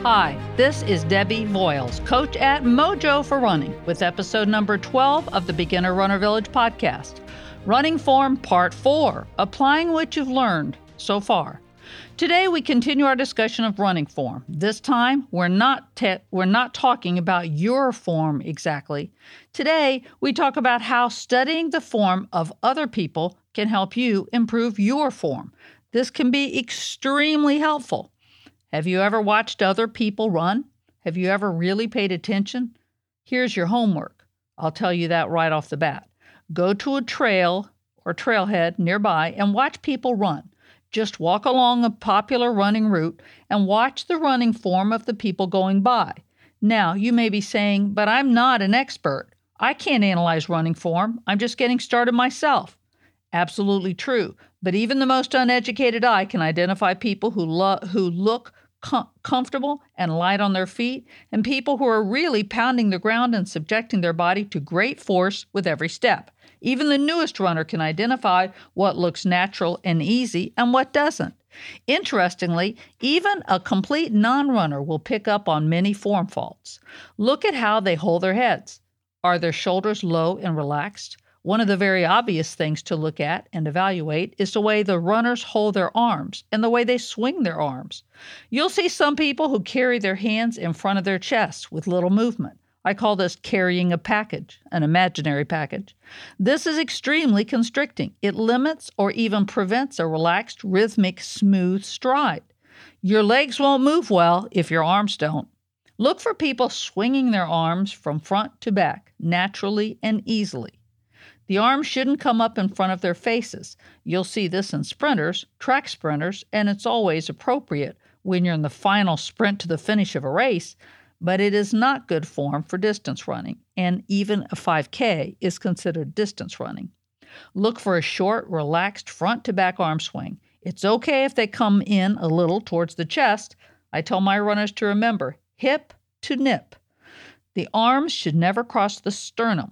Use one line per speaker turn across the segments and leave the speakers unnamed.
Hi, this is Debbie Voiles, coach at Mojo for Running, with episode number 12 of the Beginner Runner Village podcast. Running Form Part 4, applying what you've learned so far. Today we continue our discussion of running form. This time we're not talking about your form exactly. Today we talk about how studying the form of other people can help you improve your form. This can be extremely helpful. Have you ever watched other people run? Have you ever really paid attention? Here's your homework. I'll tell you that right off the bat. Go to a trail or trailhead nearby and watch people run. Just walk along a popular running route and watch the running form of the people going by. Now, you may be saying, but I'm not an expert. I can't analyze running form. I'm just getting started myself. Absolutely true. But even the most uneducated eye can identify people who look comfortable and light on their feet, and people who are really pounding the ground and subjecting their body to great force with every step. Even the newest runner can identify what looks natural and easy and what doesn't. Interestingly, even a complete non-runner will pick up on many form faults. Look at how they hold their heads. Are their shoulders low and relaxed? One of the very obvious things to look at and evaluate is the way the runners hold their arms and the way they swing their arms. You'll see some people who carry their hands in front of their chests with little movement. I call this carrying a package, an imaginary package. This is extremely constricting. It limits or even prevents a relaxed, rhythmic, smooth stride. Your legs won't move well if your arms don't. Look for people swinging their arms from front to back, naturally and easily. The arms shouldn't come up in front of their faces. You'll see this in sprinters, track sprinters, and it's always appropriate when you're in the final sprint to the finish of a race, but it is not good form for distance running, and even a 5K is considered distance running. Look for a short, relaxed front-to-back arm swing. It's okay if they come in a little towards the chest. I tell my runners to remember, hip to nip. The arms should never cross the sternum.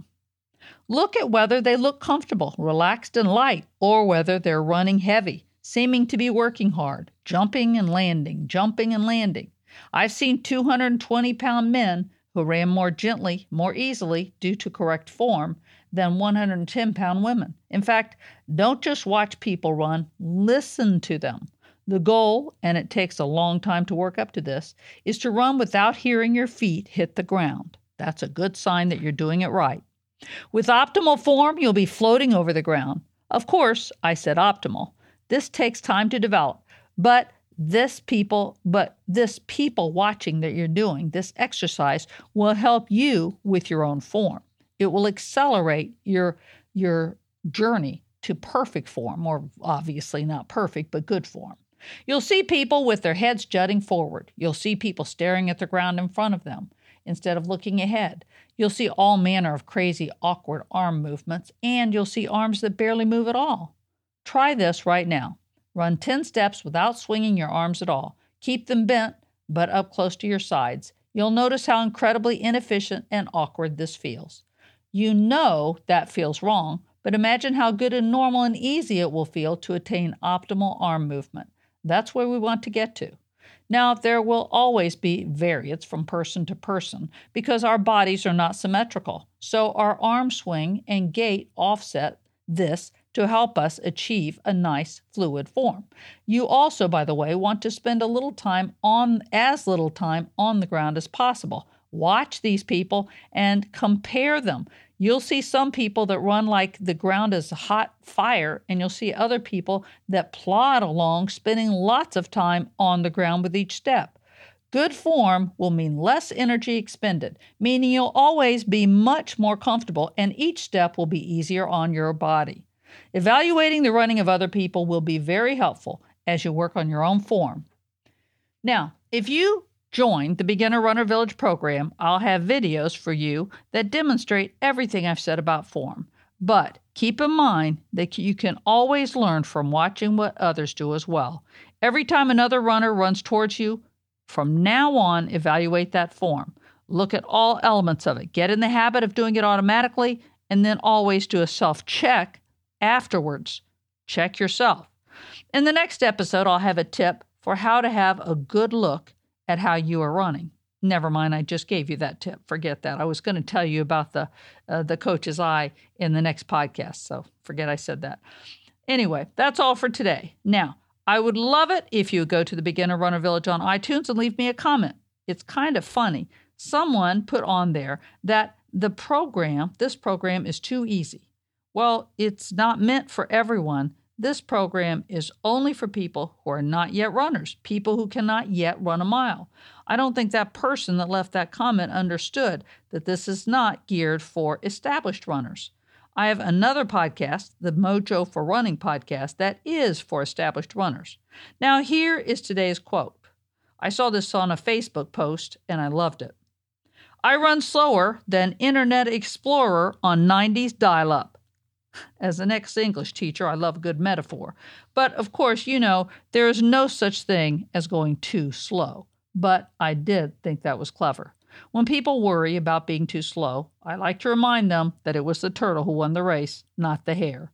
Look at whether they look comfortable, relaxed, and light, or whether they're running heavy, seeming to be working hard, jumping and landing. I've seen 220-pound men who ran more gently, more easily, due to correct form, than 110-pound women. In fact, don't just watch people run, listen to them. The goal, and it takes a long time to work up to this, is to run without hearing your feet hit the ground. That's a good sign that you're doing it right. With optimal form, you'll be floating over the ground. Of course, I said optimal. This takes time to develop, but this people watching that you're doing, this exercise, will help you with your own form. It will accelerate your journey to perfect form, or obviously not perfect, but good form. You'll see people with their heads jutting forward. You'll see people staring at the ground in front of them instead of looking ahead. You'll see all manner of crazy, awkward arm movements, and you'll see arms that barely move at all. Try this right now. Run 10 steps without swinging your arms at all. Keep them bent, but up close to your sides. You'll notice how incredibly inefficient and awkward this feels. You know that feels wrong, but imagine how good and normal and easy it will feel to attain optimal arm movement. That's where we want to get to. Now, there will always be variance from person to person because our bodies are not symmetrical. So our arm swing and gait offset this to help us achieve a nice fluid form. You also, by the way, want to spend as little time on the ground as possible. Watch these people and compare them. You'll see some people that run like the ground is hot fire, and you'll see other people that plod along, spending lots of time on the ground with each step. Good form will mean less energy expended, meaning you'll always be much more comfortable, and each step will be easier on your body. Evaluating the running of other people will be very helpful as you work on your own form. Now, if you join the Beginner Runner Village program, I'll have videos for you that demonstrate everything I've said about form. But keep in mind that you can always learn from watching what others do as well. Every time another runner runs towards you, from now on, evaluate that form. Look at all elements of it. Get in the habit of doing it automatically, and then always do a self-check afterwards. Check yourself. In the next episode, I'll have a tip for how to have a good look at how you are running. Never mind, I just gave you that tip. Forget that. I was going to tell you about the coach's eye in the next podcast, so forget I said that. Anyway, that's all for today. Now, I would love it if you would go to the Beginner Runner Village on iTunes and leave me a comment. It's kind of funny. Someone put on there that this program is too easy. Well, it's not meant for everyone. This program is only for people who are not yet runners, people who cannot yet run a mile. I don't think that person that left that comment understood that this is not geared for established runners. I have another podcast, the Mojo for Running podcast, that is for established runners. Now, here is today's quote. I saw this on a Facebook post, and I loved it. I run slower than Internet Explorer on 90s dial-up. As an ex-English teacher, I love a good metaphor. But, of course, there is no such thing as going too slow. But I did think that was clever. When people worry about being too slow, I like to remind them that it was the turtle who won the race, not the hare.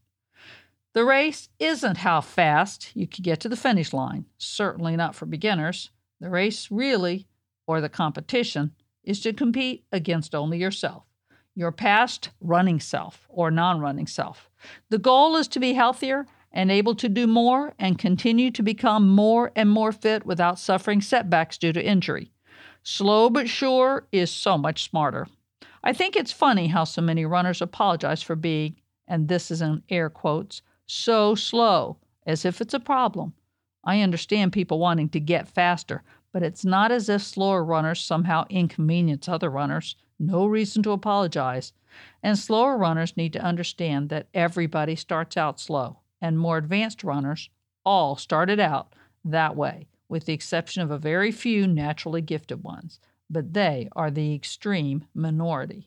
The race isn't how fast you can get to the finish line, certainly not for beginners. The race really, or the competition, is to compete against only yourself, your past running self or non-running self. The goal is to be healthier and able to do more and continue to become more and more fit without suffering setbacks due to injury. Slow but sure is so much smarter. I think it's funny how so many runners apologize for being, and this is in air quotes, so slow, as if it's a problem. I understand people wanting to get faster, but it's not as if slower runners somehow inconvenience other runners. No reason to apologize. And slower runners need to understand that everybody starts out slow, and more advanced runners all started out that way, with the exception of a very few naturally gifted ones, but they are the extreme minority.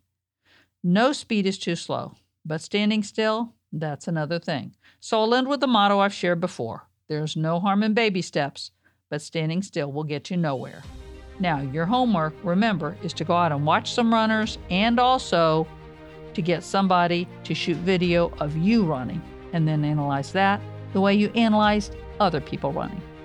No speed is too slow, but standing still, that's another thing. So I'll end with the motto I've shared before. There's no harm in baby steps, but standing still will get you nowhere. Now, your homework, remember, is to go out and watch some runners and also to get somebody to shoot video of you running and then analyze that the way you analyzed other people running.